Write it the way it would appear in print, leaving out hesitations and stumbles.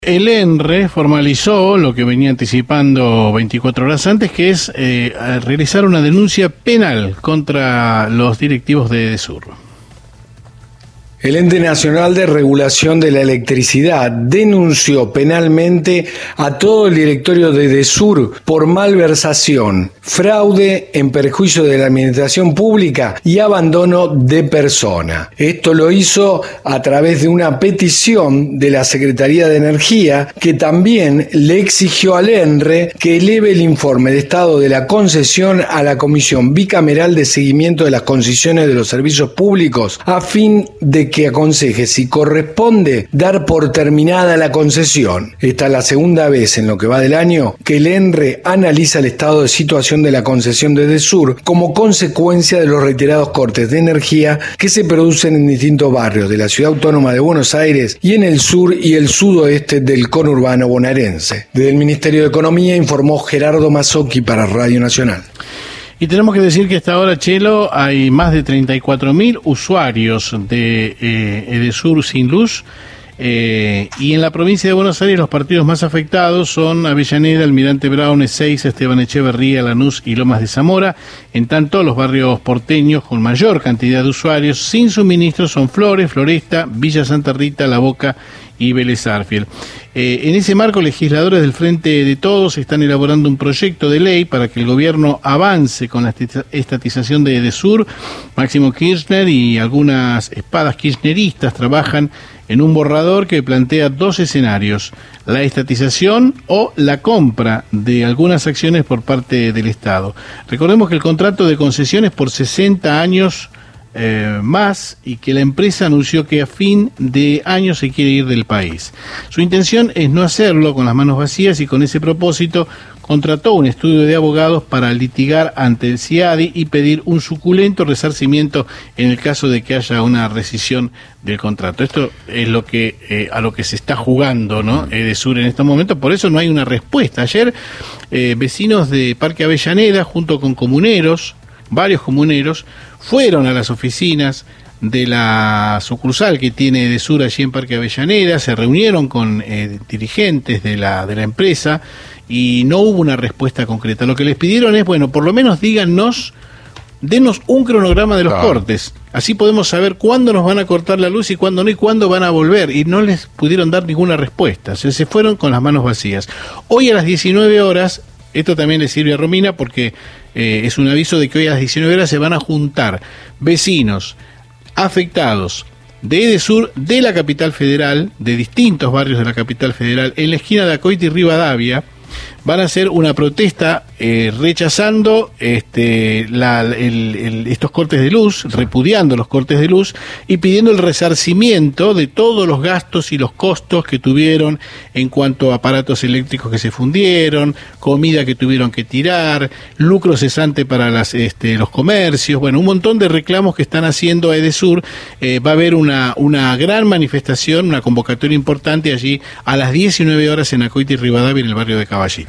El ENRE formalizó lo que venía anticipando 24 horas antes, que es realizar una denuncia penal contra los directivos de Edesur. El Ente Nacional de Regulación de la Electricidad denunció penalmente a todo el directorio de Edesur por malversación, fraude en perjuicio de la administración pública y abandono de persona. Esto lo hizo a través de una petición de la Secretaría de Energía, que también le exigió al ENRE que eleve el informe de estado de la concesión a la Comisión Bicameral de Seguimiento de las Concesiones de los Servicios Públicos, a fin de que aconseje si corresponde dar por terminada la concesión. Esta es la segunda vez en lo que va del año que el ENRE analiza el estado de situación de la concesión de Edesur como consecuencia de los reiterados cortes de energía que se producen en distintos barrios de la Ciudad Autónoma de Buenos Aires y en el sur y el sudoeste del conurbano bonaerense. Desde el Ministerio de Economía informó Gerardo Mazzocchi para Radio Nacional. Y tenemos que decir que hasta ahora, Chelo, hay más de 34.000 usuarios de Edesur sin luz. Y en la provincia de Buenos Aires los partidos más afectados son Avellaneda, Almirante Brown, Ezeiza, Esteban Echeverría, Lanús y Lomas de Zamora. En tanto, los barrios porteños con mayor cantidad de usuarios sin suministro son Flores, Floresta, Villa Santa Rita, La Boca y Vélez Arfiel. En ese marco, legisladores del Frente de Todos están elaborando un proyecto de ley para que el gobierno avance con la estatización de Edesur. Máximo Kirchner y algunas espadas kirchneristas trabajan en un borrador que plantea dos escenarios: la estatización o la compra de algunas acciones por parte del Estado. Recordemos que el contrato de concesión es por 60 años más, y que la empresa anunció que a fin de año se quiere ir del país. Su intención es no hacerlo con las manos vacías, y con ese propósito contrató un estudio de abogados para litigar ante el CIADI y pedir un suculento resarcimiento en el caso de que haya una rescisión del contrato. Esto es lo que a lo que se está jugando, ¿no? Edesur en estos momentos. Por eso no hay una respuesta. Ayer vecinos de Parque Avellaneda junto con comuneros, varios comuneros, fueron a las oficinas de la sucursal que tiene Edesur allí en Parque Avellaneda, se reunieron con dirigentes de la empresa y no hubo una respuesta concreta. Lo que les pidieron es, bueno, por lo menos denos un cronograma de los cortes, así podemos saber cuándo nos van a cortar la luz y cuándo no, y cuándo van a volver, y no les pudieron dar ninguna respuesta, se fueron con las manos vacías. Hoy a las 19 horas, esto también le sirve a Romina porque es un aviso de que hoy a las 19 horas se van a juntar vecinos afectados de Edesur, de la capital federal, de distintos barrios de la capital federal, en la esquina de Acoite y Rivadavia. Van a hacer una protesta rechazando estos cortes de luz, repudiando los cortes de luz y pidiendo el resarcimiento de todos los gastos y los costos que tuvieron en cuanto a aparatos eléctricos que se fundieron, comida que tuvieron que tirar, lucro cesante para los comercios, bueno, un montón de reclamos que están haciendo a Edesur. Va a haber una gran manifestación, una convocatoria importante allí a las 19 horas en Acoite y Rivadavia, en el barrio de Caballito.